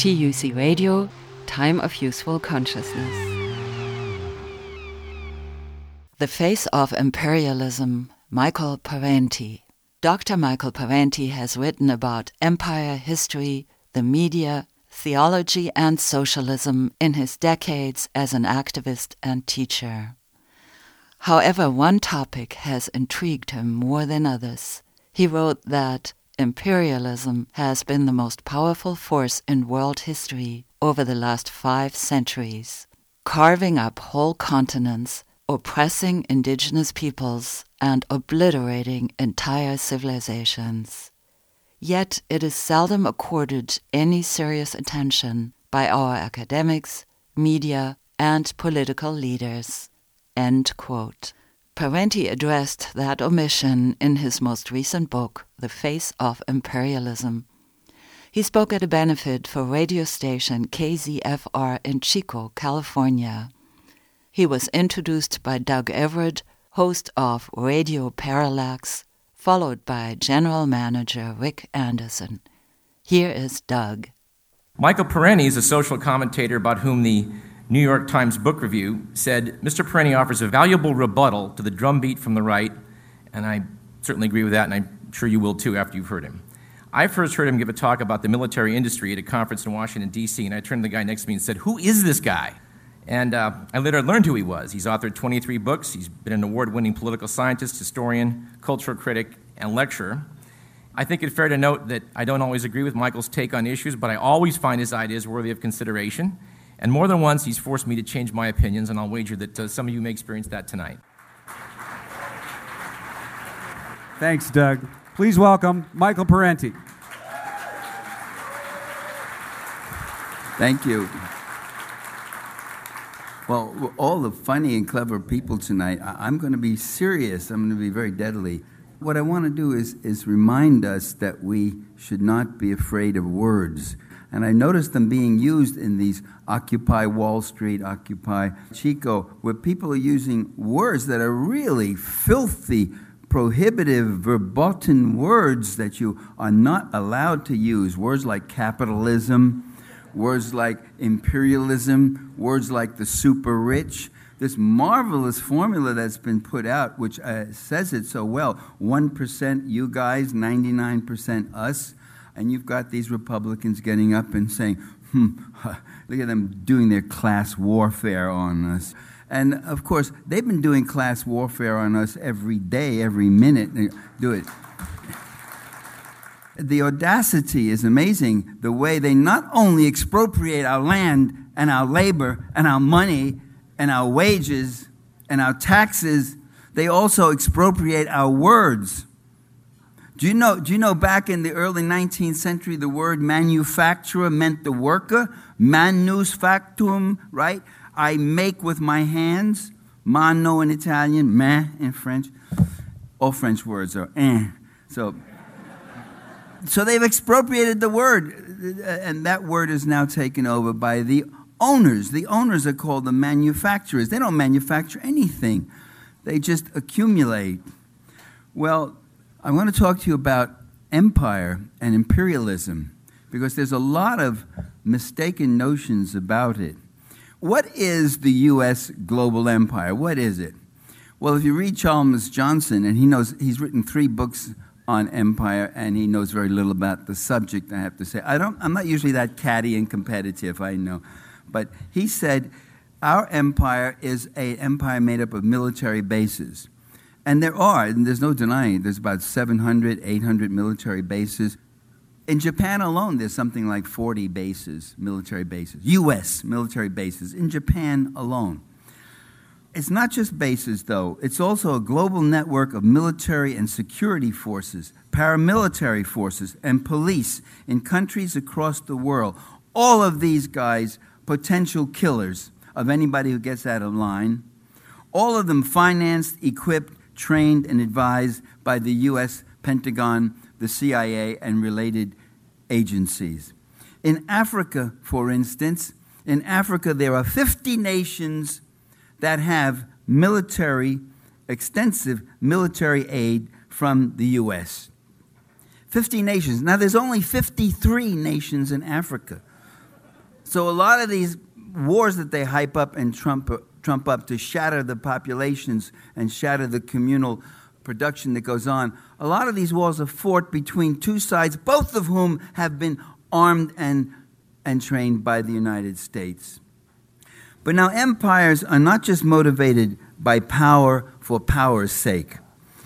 TUC Radio, Time of Useful Consciousness. The Face of Imperialism, Michael Parenti. Dr. Michael Parenti has written about empire history, the media, theology and socialism in his decades as an activist and teacher. However, one topic has intrigued him more than others. He wrote that imperialism has been the most powerful force in world history over the last 5 centuries, carving up whole continents, oppressing indigenous peoples, and obliterating entire civilizations. Yet it is seldom accorded any serious attention by our academics, media, and political leaders." End quote. Parenti addressed that omission in his most recent book, The Face of Imperialism. He spoke at a benefit for radio station KZFR in Chico, California. He was introduced by Doug Everett, host of Radio Parallax, followed by General Manager Rick Anderson. Here is Doug. Michael Parenti is a social commentator about whom the New York Times Book Review said, "Mr. Parenti offers a valuable rebuttal to the drumbeat from the right," and I certainly agree with that, and I'm sure you will too after you've heard him. I first heard him give a talk about the military industry at a conference in Washington, D.C., and I turned to the guy next to me and said, "Who is this guy?" And I later learned who he was. He's authored 23 books. He's been an award-winning political scientist, historian, cultural critic, and lecturer. I think it's fair to note that I don't always agree with Michael's take on issues, but I always find his ideas worthy of consideration. And more than once, he's forced me to change my opinions, and I'll wager that some of you may experience that tonight. Thanks, Doug. Please welcome Michael Parenti. Thank you. Well, all the funny and clever people tonight, I'm going to be serious. I'm going to be very deadly. What I want to do is remind us that we should not be afraid of words. And I noticed them being used in these Occupy Wall Street, Occupy Chico, where people are using words that are really filthy, prohibitive, verboten words that you are not allowed to use. Words like capitalism, words like imperialism, words like the super rich. This marvelous formula that's been put out, which says it so well, 1% you guys, 99% us. And you've got these Republicans getting up and saying, look at them doing their class warfare on us. And, of course, they've been doing class warfare on us every day, every minute. They do it. The audacity is amazing, the way they not only expropriate our land and our labor and our money and our wages and our taxes, they also expropriate our words. Do you know back in the early 19th century, the word manufacturer meant the worker? Manus factum, right? I make with my hands. Mano in Italian, main in French. All French words are eh. So they've expropriated the word, and that word is now taken over by the owners. The owners are called the manufacturers. They don't manufacture anything. They just accumulate. Well, I want to talk to you about empire and imperialism because there's a lot of mistaken notions about it. What is the U.S. global empire? What is it? Well, if you read Chalmers Johnson, and he's written 3 books on empire, and he knows very little about the subject, I have to say. I'm not usually that catty and competitive, I know. But he said our empire is an empire made up of military bases. And there's no denying it, there's about 700, 800 military bases. In Japan alone, there's something like 40 bases, military bases, U.S. military bases, in Japan alone. It's not just bases, though. It's also a global network of military and security forces, paramilitary forces, and police in countries across the world. All of these guys, potential killers of anybody who gets out of line. All of them financed, equipped, trained and advised by the U.S. Pentagon, the CIA, and related agencies. In Africa, for instance, there are 50 nations that have extensive military aid from the U.S. 50 nations. Now, there's only 53 nations in Africa. So a lot of these wars that they hype up and trump up to shatter the populations and shatter the communal production that goes on, a lot of these wars are fought between two sides, both of whom have been armed and trained by the United States. But now empires are not just motivated by power for power's sake.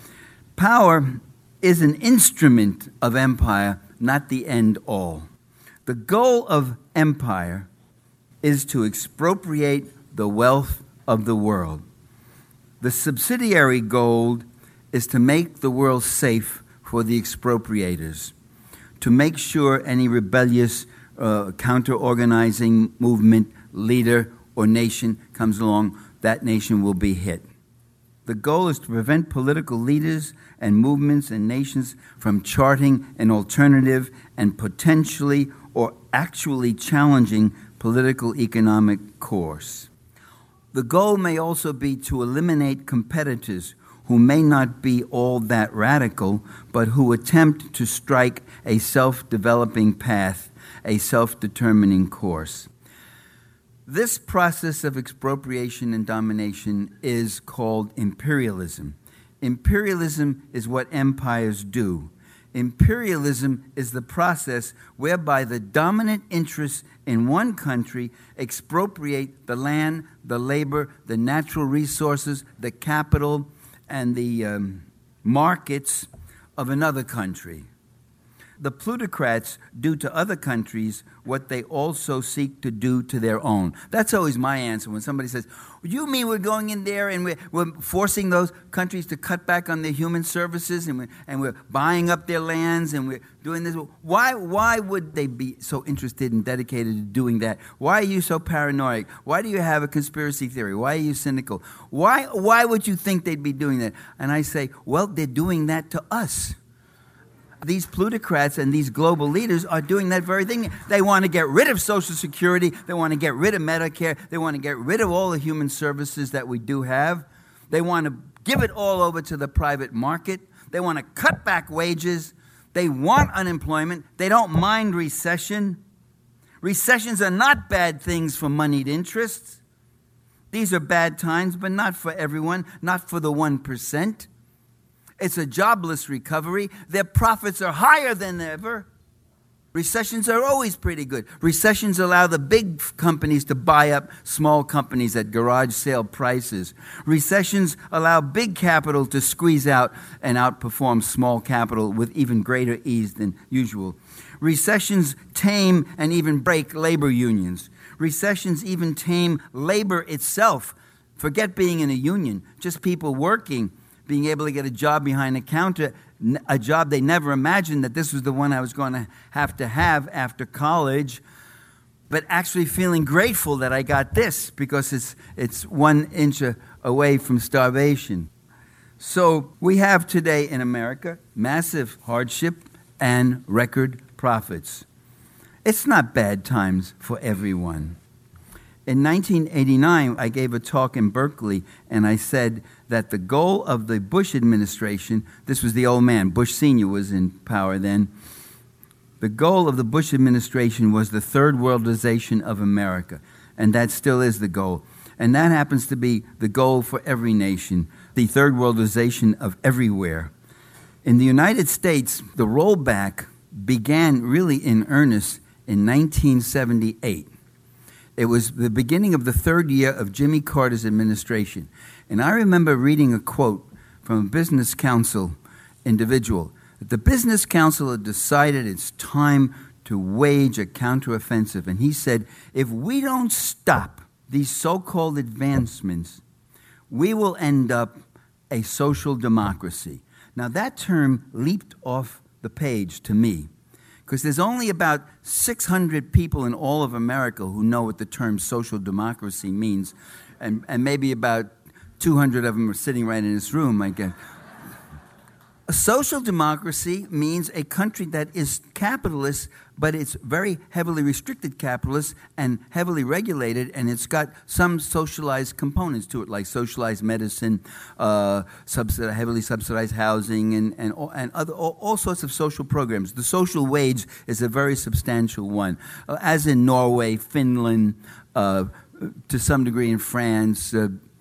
Power is an instrument of empire, not the end all. The goal of empire is to expropriate the wealth of the world. The subsidiary goal is to make the world safe for the expropriators, to make sure any rebellious counter-organizing movement, leader, or nation comes along, that nation will be hit. The goal is to prevent political leaders and movements and nations from charting an alternative and potentially or actually challenging political economic course. The goal may also be to eliminate competitors who may not be all that radical, but who attempt to strike a self-developing path, a self-determining course. This process of expropriation and domination is called imperialism. Imperialism is what empires do. Imperialism is the process whereby the dominant interests in one country expropriate the land, the labor, the natural resources, the capital, and the markets of another country. The plutocrats do to other countries what they also seek to do to their own. That's always my answer when somebody says, you mean we're going in there and we're forcing those countries to cut back on their human services and we're buying up their lands and we're doing this? Why would they be so interested and dedicated to doing that? Why are you so paranoid? Why do you have a conspiracy theory? Why are you cynical? Why would you think they'd be doing that? And I say, well, they're doing that to us. These plutocrats and these global leaders are doing that very thing. They want to get rid of Social Security. They want to get rid of Medicare. They want to get rid of all the human services that we do have. They want to give it all over to the private market. They want to cut back wages. They want unemployment. They don't mind recession. Recessions are not bad things for moneyed interests. These are bad times, but not for everyone, not for the 1%. It's a jobless recovery. Their profits are higher than ever. Recessions are always pretty good. Recessions allow the big companies to buy up small companies at garage sale prices. Recessions allow big capital to squeeze out and outperform small capital with even greater ease than usual. Recessions tame and even break labor unions. Recessions even tame labor itself. Forget being in a union, just people working, being able to get a job behind a counter, a job they never imagined that this was the one I was going to have after college, but actually feeling grateful that I got this because it's 1 inch away from starvation. So we have today in America massive hardship and record profits. It's not bad times for everyone. In 1989, I gave a talk in Berkeley, and I said that the goal of the Bush administration, this was the old man, Bush Sr. was in power then, the goal of the Bush administration was the third worldization of America, and that still is the goal. And that happens to be the goal for every nation, the third worldization of everywhere. In the United States, the rollback began really in earnest in 1978. It was the beginning of the third year of Jimmy Carter's administration. And I remember reading a quote from a business council individual that the business council had decided it's time to wage a counteroffensive. And he said, if we don't stop these so-called advancements, we will end up a social democracy. Now that term leaped off the page to me, because there's only about 600 people in all of America who know what the term social democracy means, and maybe about 200 of them are sitting right in this room, I guess. A social democracy means a country that is capitalist, but it's very heavily restricted capitalist and heavily regulated, and it's got some socialized components to it, like socialized medicine, heavily subsidized housing, and other all sorts of social programs. The social wage is a very substantial one, as in Norway, Finland, to some degree in France,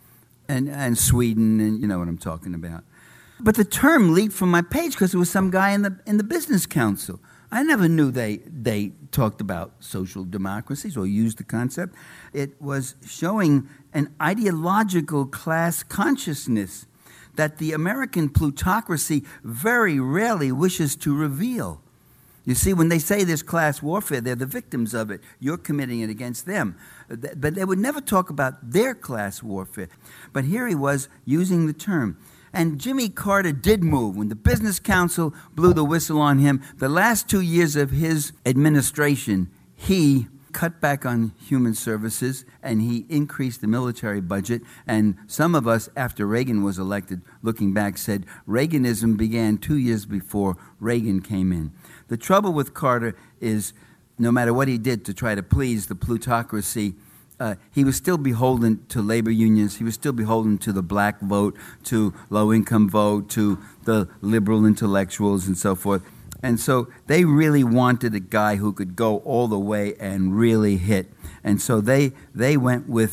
and Sweden, and you know what I'm talking about. But the term leaked from my page because there was some guy in the Business Council. I never knew they talked about social democracies or used the concept. It was showing an ideological class consciousness that the American plutocracy very rarely wishes to reveal. You see, when they say there's class warfare, they're the victims of it. You're committing it against them. But they would never talk about their class warfare. But here he was using the term. And Jimmy Carter did move. When the Business Council blew the whistle on him, the last 2 years of his administration, he cut back on human services and he increased the military budget. And some of us, after Reagan was elected, looking back, said Reaganism began 2 years before Reagan came in. The trouble with Carter is no matter what he did to try to please the plutocracy, he was still beholden to labor unions. He was still beholden to the black vote, to low-income vote, to the liberal intellectuals and so forth. And so they really wanted a guy who could go all the way and really hit. And so they went with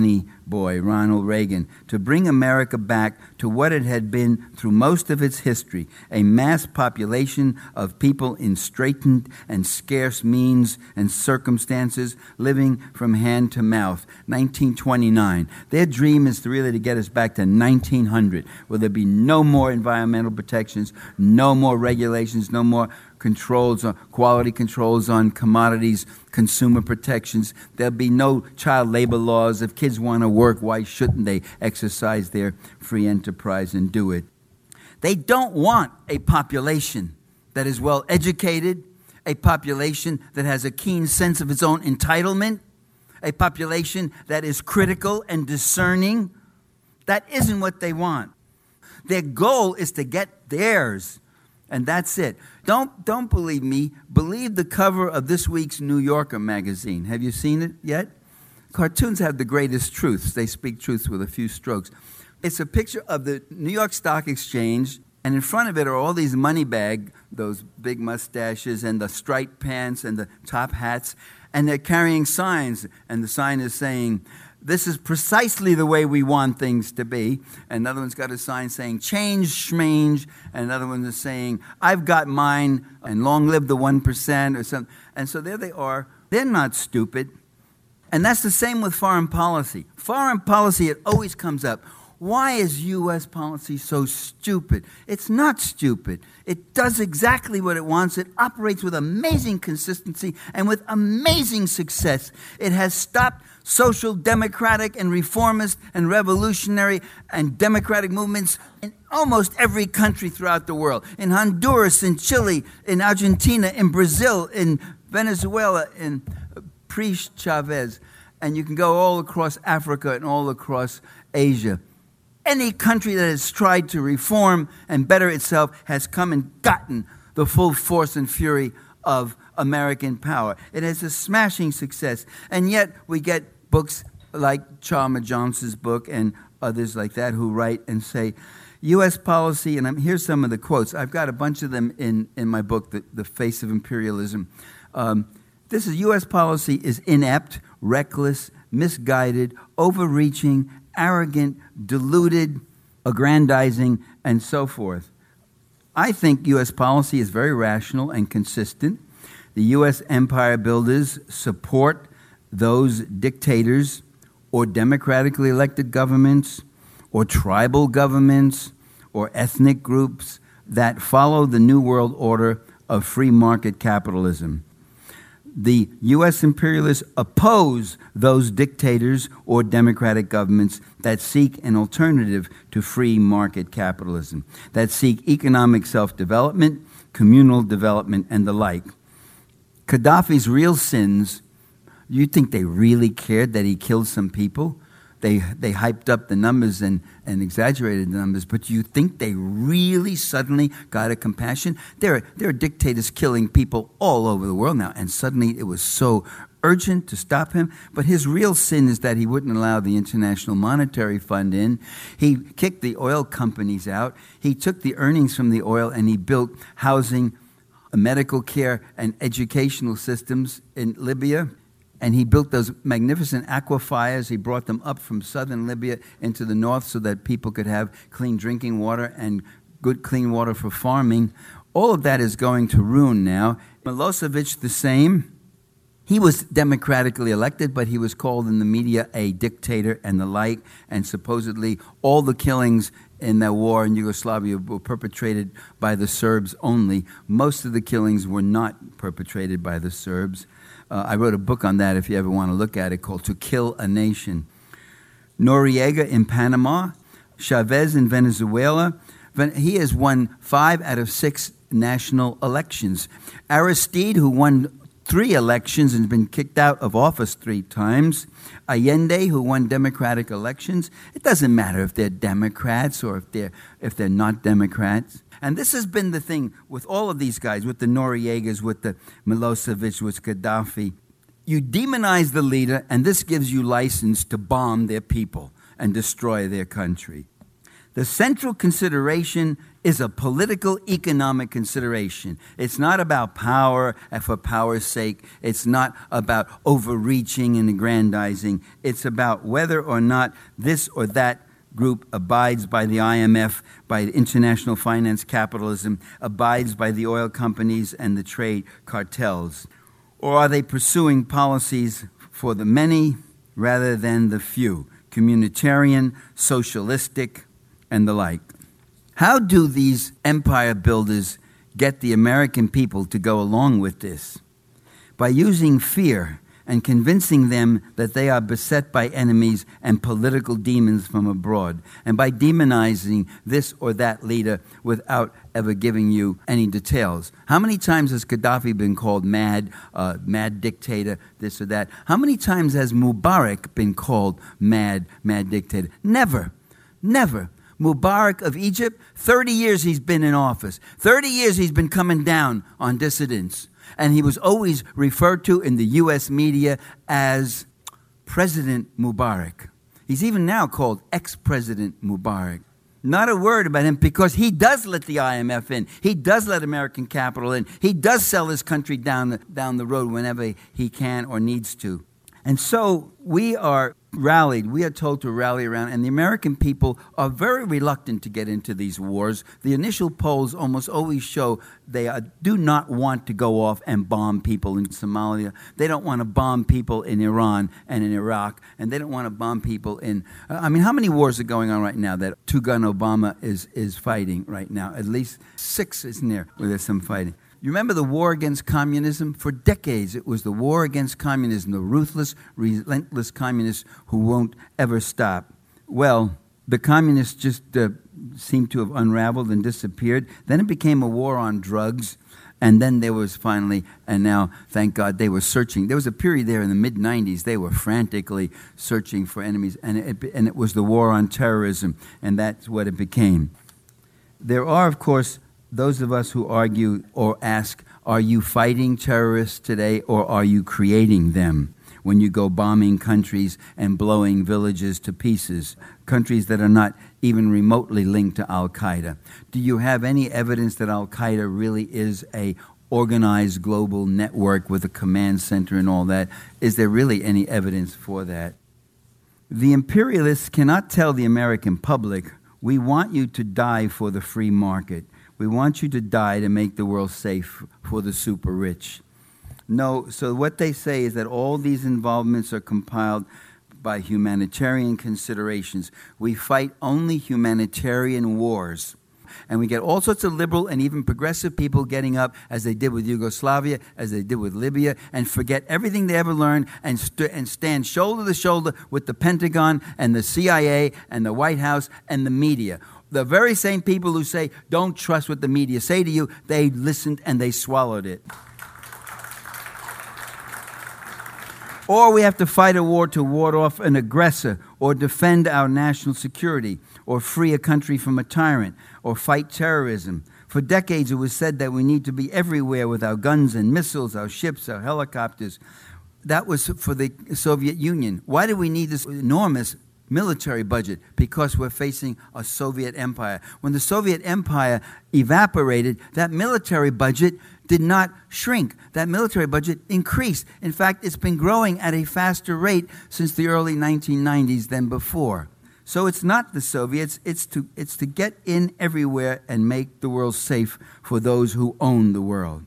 Ronald Reagan, to bring America back to what it had been through most of its history, a mass population of people in straitened and scarce means and circumstances, living from hand to mouth. 1929. Their dream is really to get us back to 1900, where there'll be no more environmental protections, no more regulations, no more controls, quality controls on commodities, consumer protections. There'll be no child labor laws. If kids want to work, why shouldn't they exercise their free enterprise and do it? They don't want a population that is well educated, a population that has a keen sense of its own entitlement, a population that is critical and discerning. That isn't what they want. Their goal is to get theirs. And that's it. Don't believe me. Believe the cover of this week's New Yorker magazine. Have you seen it yet? Cartoons have the greatest truths. They speak truths with a few strokes. It's a picture of the New York Stock Exchange, and in front of it are all these money bag, those big mustaches and the striped pants and the top hats, and they're carrying signs, and the sign is saying, "This is precisely the way we want things to be." And another one's got a sign saying, "Change schmange." And another one is saying, "I've got mine," and "Long live the 1%," or something. And so there they are. They're not stupid. And that's the same with foreign policy. Foreign policy, it always comes up. Why is U.S. policy so stupid? It's not stupid. It does exactly what it wants. It operates with amazing consistency and with amazing success. It has stopped social, democratic, and reformist, and revolutionary, and democratic movements in almost every country throughout the world. In Honduras, in Chile, in Argentina, in Brazil, in Venezuela, in pre-Chavez. And you can go all across Africa and all across Asia. Any country that has tried to reform and better itself has come and gotten the full force and fury of American power. It has a smashing success. And yet we get books like Chalmers Johnson's book and others like that who write and say, U.S. policy, and here's some of the quotes. I've got a bunch of them in my book, The Face of Imperialism. This is U.S. policy is inept, reckless, misguided, overreaching, arrogant, deluded, aggrandizing, and so forth. I think U.S. policy is very rational and consistent. The U.S. empire builders support those dictators or democratically elected governments or tribal governments or ethnic groups that follow the New World Order of free market capitalism. The U.S. imperialists oppose those dictators or democratic governments that seek an alternative to free market capitalism, that seek economic self-development, communal development, and the like. Gaddafi's real sins, you think they really cared that he killed some people? they hyped up the numbers and exaggerated the numbers, but do you think they really suddenly got a compassion? There are dictators killing people all over the world now, and suddenly it was so urgent to stop him. But his real sin is that he wouldn't allow the International Monetary Fund in. He kicked the oil companies out. He took the earnings from the oil and he built housing, medical care, and educational systems in Libya. And he built those magnificent aquifers. He brought them up from southern Libya into the north so that people could have clean drinking water and good clean water for farming. All of that is going to ruin now. Milosevic, the same. He was democratically elected, but he was called in the media a dictator and the like. And supposedly all the killings in that war in Yugoslavia were perpetrated by the Serbs only. Most of the killings were not perpetrated by the Serbs. I wrote a book on that if you ever want to look at it, called To Kill a Nation. Noriega in Panama, Chavez in Venezuela. He has won 5 out of 6 national elections. Aristide, who won 3 elections and has been kicked out of office 3 times. Allende, who won democratic elections. It doesn't matter if they're Democrats or if they're not Democrats. And this has been the thing with all of these guys, with the Noriegas, with the Milosevic, with Gaddafi. You demonize the leader, and this gives you license to bomb their people and destroy their country. The central consideration is a political economic consideration. It's not about power and for power's sake. It's not about overreaching and aggrandizing. It's about whether or not this or that group abides by the IMF, by international finance capitalism, abides by the oil companies and the trade cartels. Or are they pursuing policies for the many rather than the few, communitarian, socialistic, and the like? How do these empire builders get the American people to go along with this? By using fear and convincing them that they are beset by enemies and political demons from abroad, and by demonizing this or that leader without ever giving you any details. How many times has Gaddafi been called mad dictator, this or that? How many times has Mubarak been called mad dictator? Never. Mubarak of Egypt, 30 years he's been in office. 30 years he's been coming down on dissidents. And he was always referred to in the U.S. media as President Mubarak. He's even now called ex-President Mubarak. Not a word about him because he does let the IMF in. He does let American capital in. He does sell his country down the road whenever he can or needs to. And so we are told to rally around, and the American people are very reluctant to get into these wars. The initial polls almost always show they do not want to go off and bomb people in Somalia. They don't want to bomb people in Iran and in Iraq, and they don't want to bomb people in... how many wars are going on right now that two-gun Obama is fighting right now? At least 6, isn't there, where there's some fighting. You remember the war against communism? For decades, it was the war against communism, the ruthless, relentless communists who won't ever stop. Well, the communists just seemed to have unraveled and disappeared. Then it became a war on drugs. And then there was finally, and now, thank God, they were searching. There was a period there in the mid-'90s, they were frantically searching for enemies. And it was the war on terrorism, and that's what it became. There are, of course, those of us who argue or ask, are you fighting terrorists today or are you creating them when you go bombing countries and blowing villages to pieces, countries that are not even remotely linked to Al-Qaeda? Do you have any evidence that Al-Qaeda really is a organized global network with a command center and all that? Is there really any evidence for that? The imperialists cannot tell the American public, we want you to die for the free market. We want you to die to make the world safe for the super rich. No, so what they say is that all these involvements are compiled by humanitarian considerations. We fight only humanitarian wars. And we get all sorts of liberal and even progressive people getting up, as they did with Yugoslavia, as they did with Libya, and forget everything they ever learned and stand shoulder to shoulder with the Pentagon and the CIA and the White House and the media. The very same people who say, don't trust what the media say to you, they listened and they swallowed it. Or we have to fight a war to ward off an aggressor, or defend our national security, or free a country from a tyrant, or fight terrorism. For decades, it was said that we need to be everywhere with our guns and missiles, our ships, our helicopters. That was for the Soviet Union. Why do we need this enormous military budget? Because we're facing a Soviet empire. When the Soviet empire evaporated, that military budget did not shrink. That military budget increased. In fact, it's been growing at a faster rate since the early 1990s than before. So it's not the Soviets, it's to get in everywhere and make the world safe for those who own the world.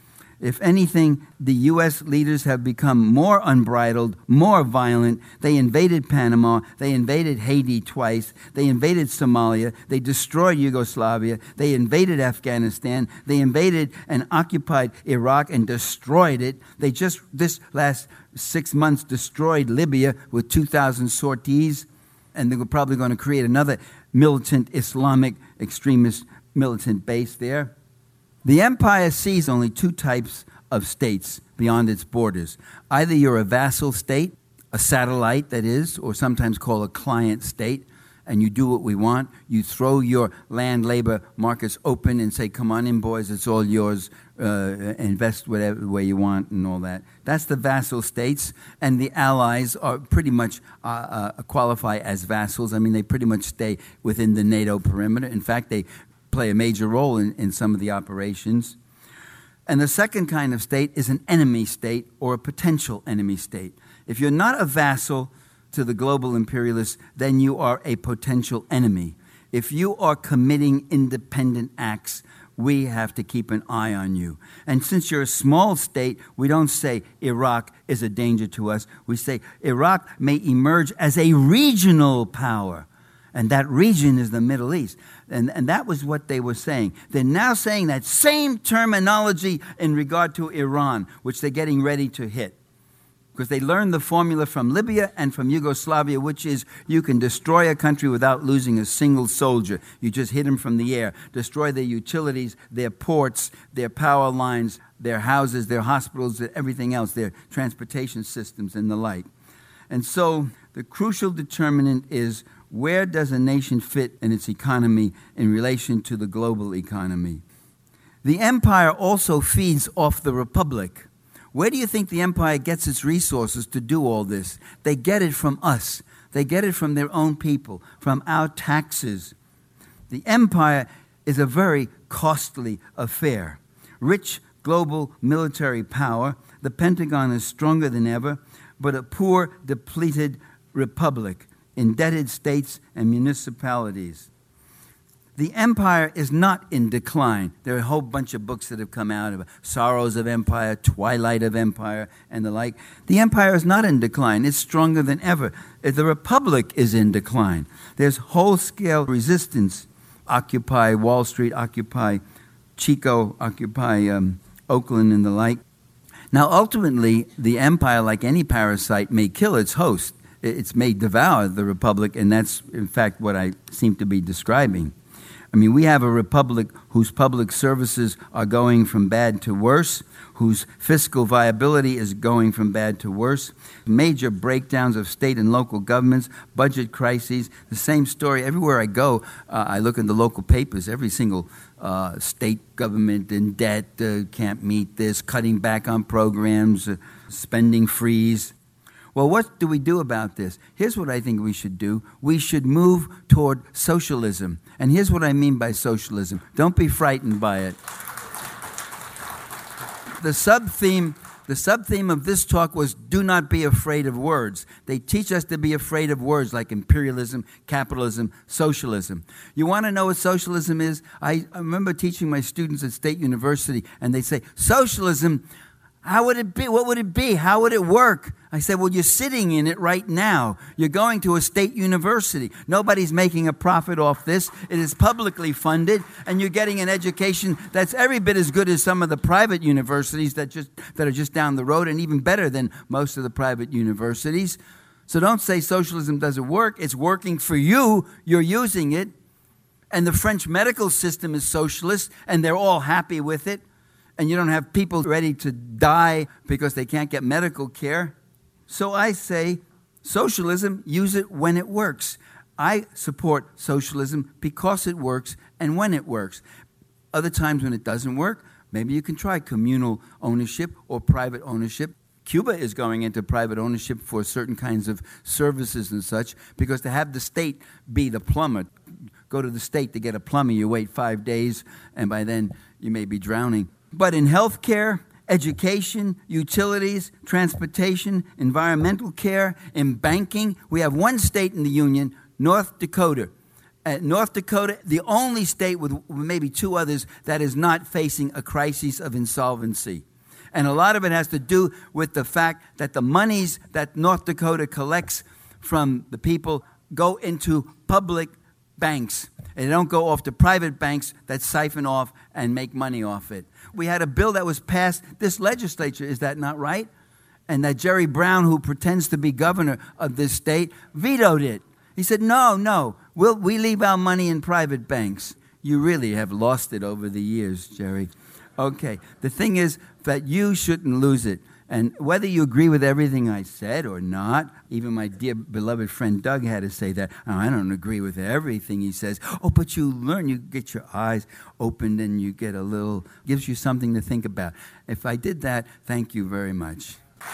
If anything, the U.S. leaders have become more unbridled, more violent. They invaded Panama. They invaded Haiti twice. They invaded Somalia. They destroyed Yugoslavia. They invaded Afghanistan. They invaded and occupied Iraq and destroyed it. They just, this last 6 months, destroyed Libya with 2,000 sorties. And they were probably going to create another militant Islamic extremist militant base there. The empire sees only two types of states beyond its borders. Either you're a vassal state, a satellite that is, or sometimes called a client state, and you do what we want. You throw your land labor markets open and say, come on in, boys, it's all yours. Invest whatever way you want and all that. That's the vassal states, and the allies are pretty much qualify as vassals. I mean, they pretty much stay within the NATO perimeter. In fact, they play a major role in some of the operations. And the second kind of state is an enemy state or a potential enemy state. If you're not a vassal to the global imperialists, then you are a potential enemy. If you are committing independent acts, we have to keep an eye on you. And since you're a small state, we don't say Iraq is a danger to us. We say Iraq may emerge as a regional power. And that region is the Middle East. And that was what they were saying. They're now saying that same terminology in regard to Iran, which they're getting ready to hit. Because they learned the formula from Libya and from Yugoslavia, which is you can destroy a country without losing a single soldier. You just hit them from the air. Destroy their utilities, their ports, their power lines, their houses, their hospitals, everything else, their transportation systems and the like. And so the crucial determinant is, where does a nation fit in its economy in relation to the global economy? The empire also feeds off the republic. Where do you think the empire gets its resources to do all this? They get it from us. They get it from their own people, from our taxes. The empire is a very costly affair. Rich global military power, the Pentagon is stronger than ever, but a poor, depleted republic, indebted states and municipalities. The empire is not in decline. There are a whole bunch of books that have come out about Sorrows of Empire, Twilight of Empire, and the like. The empire is not in decline. It's stronger than ever. The republic is in decline. There's whole-scale resistance. Occupy Wall Street, occupy Chico, occupy Oakland, and the like. Now, ultimately, the empire, like any parasite, may kill its host. It may devour the republic, and that's, in fact, what I seem to be describing. I mean, we have a republic whose public services are going from bad to worse, whose fiscal viability is going from bad to worse, major breakdowns of state and local governments, budget crises, the same story. Everywhere I go, I look in the local papers, every single state government in debt, can't meet this, cutting back on programs, spending freeze. Well, what do we do about this? Here's what I think we should do. We should move toward socialism. And here's what I mean by socialism. Don't be frightened by it. The sub-theme of this talk was, do not be afraid of words. They teach us to be afraid of words like imperialism, capitalism, socialism. You want to know what socialism is? I remember teaching my students at State University, and they say, socialism, how would it be? What would it be? How would it work? I said, well, you're sitting in it right now. You're going to a state university. Nobody's making a profit off this. It is publicly funded, and you're getting an education that's every bit as good as some of the private universities that are just down the road, and even better than most of the private universities. So don't say socialism doesn't work. It's working for you. You're using it. And the French medical system is socialist, and they're all happy with it. And you don't have people ready to die because they can't get medical care. So I say, socialism, use it when it works. I support socialism because it works and when it works. Other times when it doesn't work, maybe you can try communal ownership or private ownership. Cuba is going into private ownership for certain kinds of services and such, because to have the state be the plumber, go to the state to get a plumber, you wait 5 days, and by then you may be drowning. But in healthcare, education, utilities, transportation, environmental care, in banking, we have one state in the Union, North Dakota. North Dakota, the only state with maybe two others that is not facing a crisis of insolvency. And a lot of it has to do with the fact that the monies that North Dakota collects from the people go into public banks. And they don't go off to private banks that siphon off and make money off it. We had a bill that was passed this legislature, is that not right? And that Jerry Brown, who pretends to be governor of this state, vetoed it. He said, no, we leave our money in private banks. You really have lost it over the years, Jerry. Okay, the thing is that you shouldn't lose it. And whether you agree with everything I said or not, even my dear beloved friend Doug had to say that, oh, I don't agree with everything he says. Oh, but you learn, you get your eyes opened and you get gives you something to think about. If I did that, thank you very much.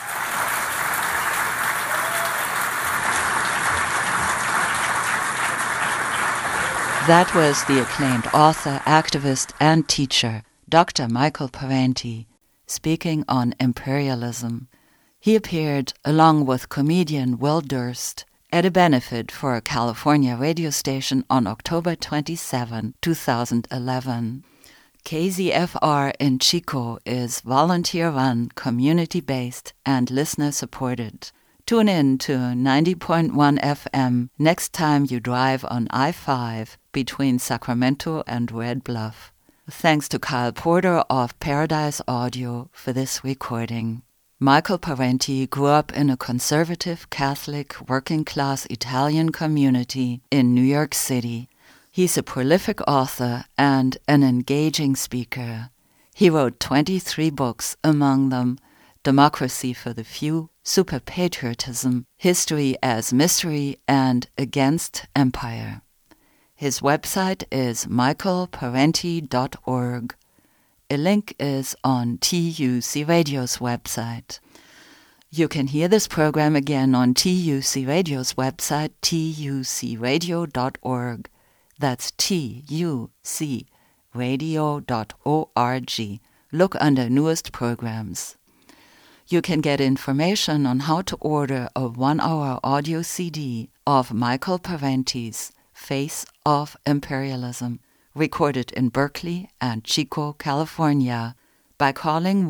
That was the acclaimed author, activist, and teacher, Dr. Michael Parenti, speaking on imperialism. He appeared, along with comedian Will Durst, at a benefit for a California radio station on October 27, 2011. KZFR in Chico is volunteer-run, community-based, and listener-supported. Tune in to 90.1 FM next time you drive on I-5 between Sacramento and Red Bluff. Thanks to Kyle Porter of Paradise Audio for this recording. Michael Parenti grew up in a conservative, Catholic, working-class Italian community in New York City. He's a prolific author and an engaging speaker. He wrote 23 books, among them Democracy for the Few, Superpatriotism, History as Mystery, and Against Empire. His website is michaelparenti.org. A link is on TUC Radio's website. You can hear this program again on TUC Radio's website, tucradio.org. That's tucradio.org. Look under Newest Programs. You can get information on how to order a 1-hour audio CD of Michael Parenti's Face of Imperialism, recorded in Berkeley and Chico, California, by calling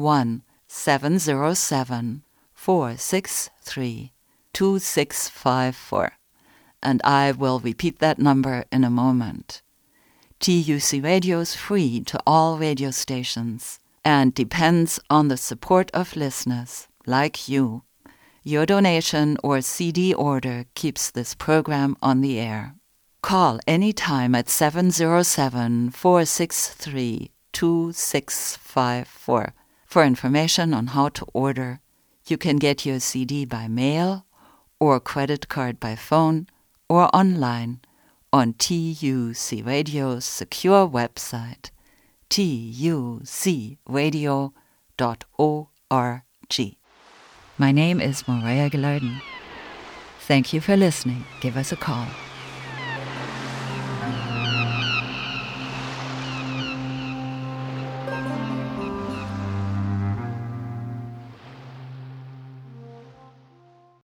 1-707-463-2654. And I will repeat that number in a moment. TUC Radio is free to all radio stations and depends on the support of listeners like you. Your donation or CD order keeps this program on the air. Call anytime at 707-463-2654 for information on how to order. You can get your CD by mail or credit card by phone or online on TUC Radio's secure website, tucradio.org. My name is Maria Gilardin. Thank you for listening. Give us a call.